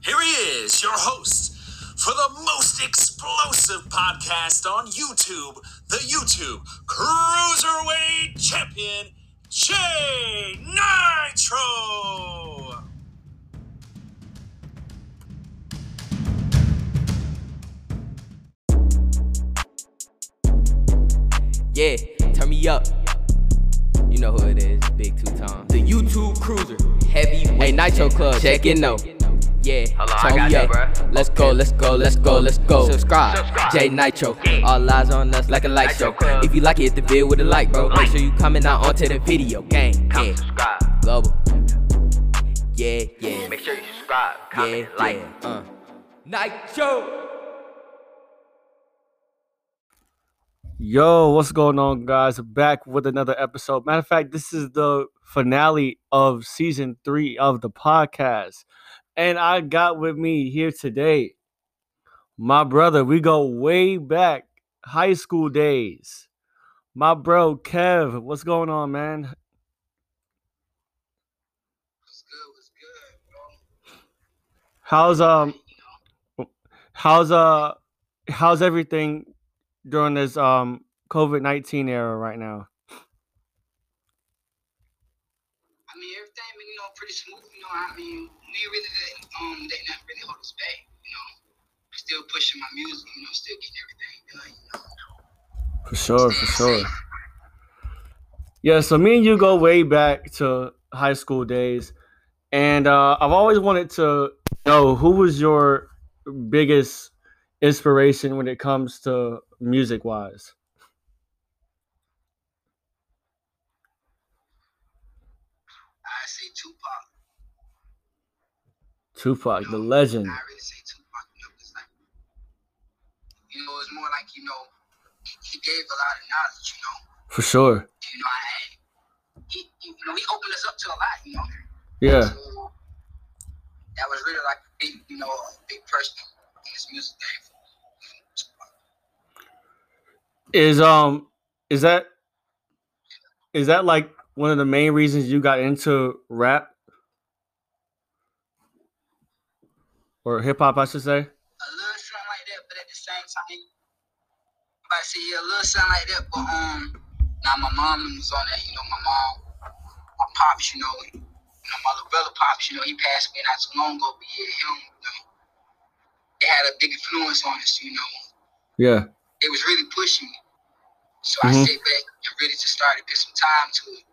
Here he is, your host for the most explosive podcast on YouTube, the YouTube Cruiserweight Champion, Jay Nitro. Yeah, turn me up. You know who it is, Big Two Times. The YouTube Cruiser, heavyweight. Hey, Nitro Club, check in though. Yeah, turn me up. Let's go, let's go, let's go, let's go. Subscribe, Jay Nitro. All eyes on us like a light show. If you like it, hit the vid with a like, bro. Make sure you comment out onto the video. Gang, yeah, subscribe. Global. Yeah, yeah. Make sure you subscribe, comment, like. Nitro. Yo, what's going on, guys? Back with another episode. Matter of fact, this is the finale of season 3 of the podcast. And I got with me here today my brother. We go way back, high school days. My bro, Kev. What's going on, man? What's good, bro? How's everything during this COVID-19 era right now? I mean, everything been, pretty smooth. I mean, we really didn't not really hold us back. Still pushing my music. Still getting everything done. For sure. Yeah, so me and you go way back to high school days, and I've always wanted to know who was your biggest inspiration when it comes to music-wise. I say Tupac. Tupac, the legend. I really say Tupac. It's like, it's more like, he gave a lot of knowledge. For sure. He opened us up to a lot. Yeah. So, that was really like a big person in this music game. Is that like one of the main reasons you got into rap or hip hop, I should say? A little something like that, but at the same time, I say a little something like that. But now my mom was on that. My mom, my pops, my little brother pops, he passed away not too long ago. But yeah, him, they had a big influence on us. Yeah. It was really pushing me. So I sit back and really just started to put some time to it.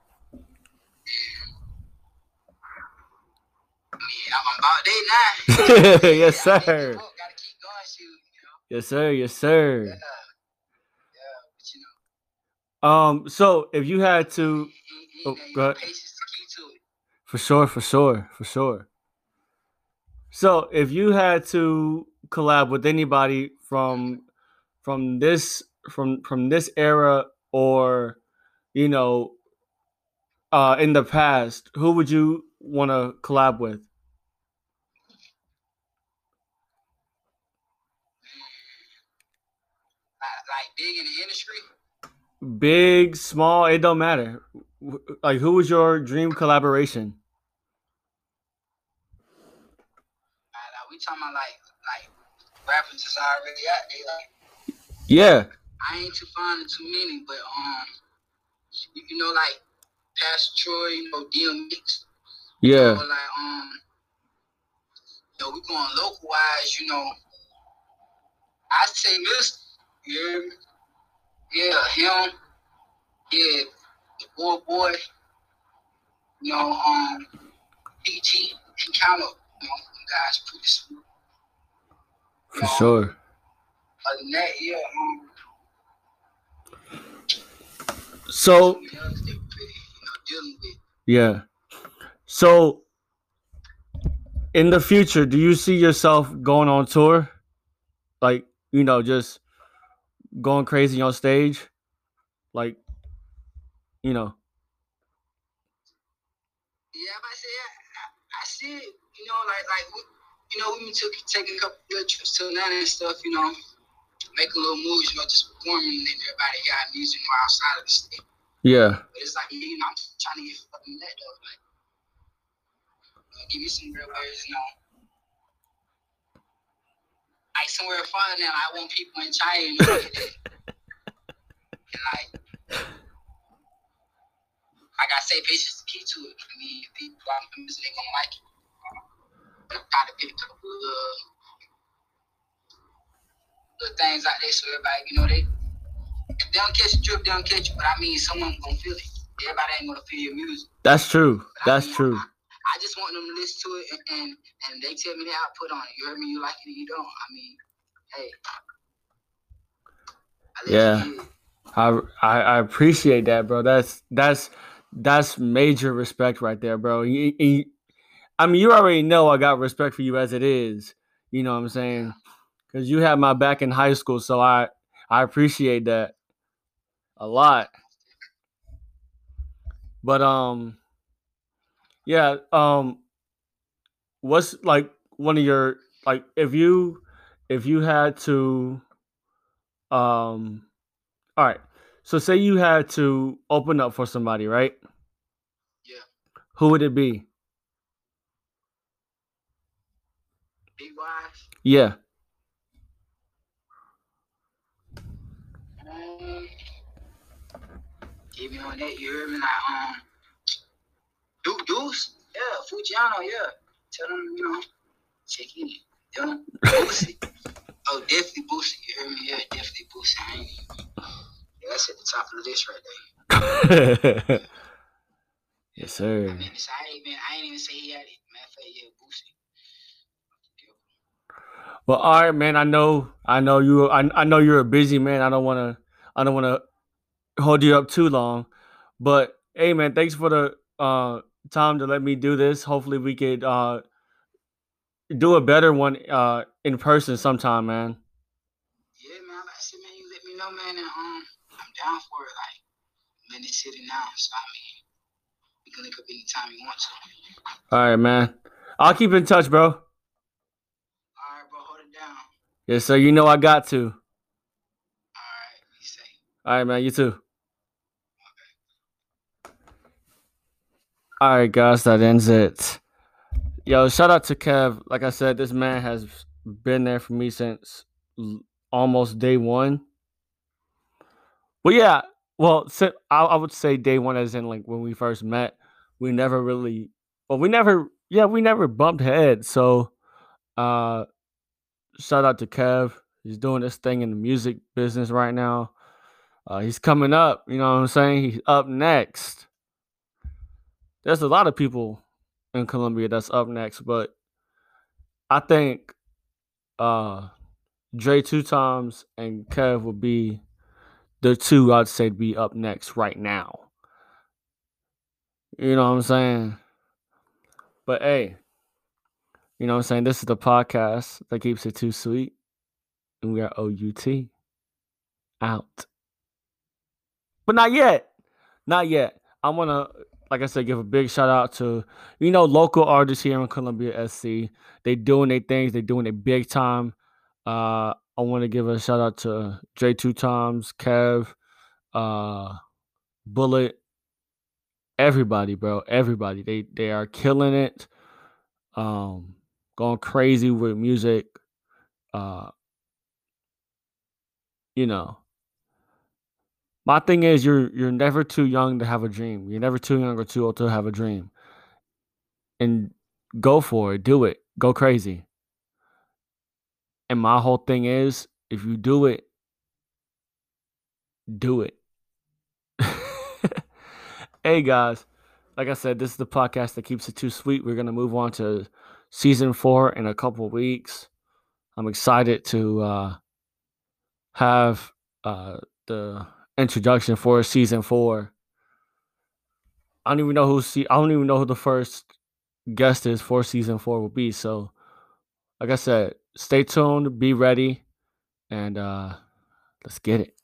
I'm about day now. Yes, sir. Gotta keep going, Yes, sir. Yeah, but So if you had to, go ahead. Patience is the key to it. For sure. So if you had to collab with anybody from this era or in the past, who would you want to collab with? Like big in the industry? Big, small, it don't matter. Like, who was your dream collaboration? We talking about like rappers that's already out there. Like, Yeah. I ain't too fond of too many, but like Pastor Troy, DMX. Yeah. We going local wise. I say Mr. Yeah, him. Yeah, the boy. PG and Count Up. Guys pretty smooth. For sure. Other than that, yeah. So. They pretty, dealing with. Yeah. So, in the future, do you see yourself going on tour? Like, just going crazy on stage? Like, Yeah, but I say, I see it, we take a couple good trips to Atlanta and stuff, make a little moves, just performing and letting everybody hear our music outside of the state. Yeah. But it's like, I'm trying to get fucking that though. Like, give me some real words, like somewhere farther than I want people in China, you know, and like I say, patience is the key to it. I mean, if people like the music, they gonna like it. I'm trying to pick up little things out there so everybody, you know, if they don't catch the drip, they don't catch it. But I mean, someone gonna feel it. Everybody ain't gonna feel your music. That's true. That's true. I just want them to listen to it and they tell me the output on it. You heard me? You like it or you don't. I mean, hey. I appreciate that, bro. That's major respect right there, bro. I mean, you already know I got respect for you as it is. You know what I'm saying? Because you had my back in high school, so I appreciate that a lot. But yeah, what's like one of your, like, if you had to all right, so say you had to open up for somebody, right? Yeah. Who would it be? Big Wise? Yeah. Give me on that, you heard me? Like, Deuce? Yeah, Fujiano, yeah. Tell them, you know, check in. You know, Boosie. Oh, definitely Boosie, you heard me? Yeah, definitely Boosie. Yeah, that's at the top of the list right there. Yes, sir. I mean, I ain't even say he had it. Matter of fact, yeah, Boosie. Well, all right, man. I know you're a busy man. I don't want to hold you up too long, but hey, man, thanks for the time to let me do this. Hopefully, we could do a better one in person sometime, man. Yeah, man. Like I said, man, you let me know, man, and I'm down for it. Like, I'm in the city now, so I mean, we can link up anytime you want to. All right, man. I'll keep in touch, bro. All right, bro. Hold it down. Yes, sir. You know I got to. All right. Be safe. All right, man. You too. All right, guys. That ends it. Yo, shout out to Kev. Like I said, this man has been there for me since almost day one. Well, yeah. Well, I would say day one as in like when we first met. We never really, we never bumped heads. So, shout out to Kev. He's doing this thing in the music business right now. He's coming up. You know what I'm saying? He's up next. There's a lot of people in Colombia that's up next, but I think Dre 2 Times and Kev will be the two I'd say be up next right now. You know what I'm saying? But hey, you know what I'm saying? This is the podcast that keeps it too sweet. And we are OUT out. But not yet. Not yet. I want to, like I said, give a big shout out to, local artists here in Columbia, SC. They doing their things. They doing it big time. I want to give a shout out to Dre 2 Times, Kev, Bullet, everybody, bro. Everybody. They are killing it. Going crazy with music. My thing is you're never too young to have a dream. You're never too young or too old to have a dream. And go for it. Do it. Go crazy. And my whole thing is, if you do it, do it. Hey, guys. Like I said, this is the podcast that keeps it too sweet. We're going to move on to season 4 in a couple of weeks. I'm excited to have the introduction for season 4. I don't even know who the first guest is for season 4 will be. So, like I said, stay tuned, be ready, and let's get it.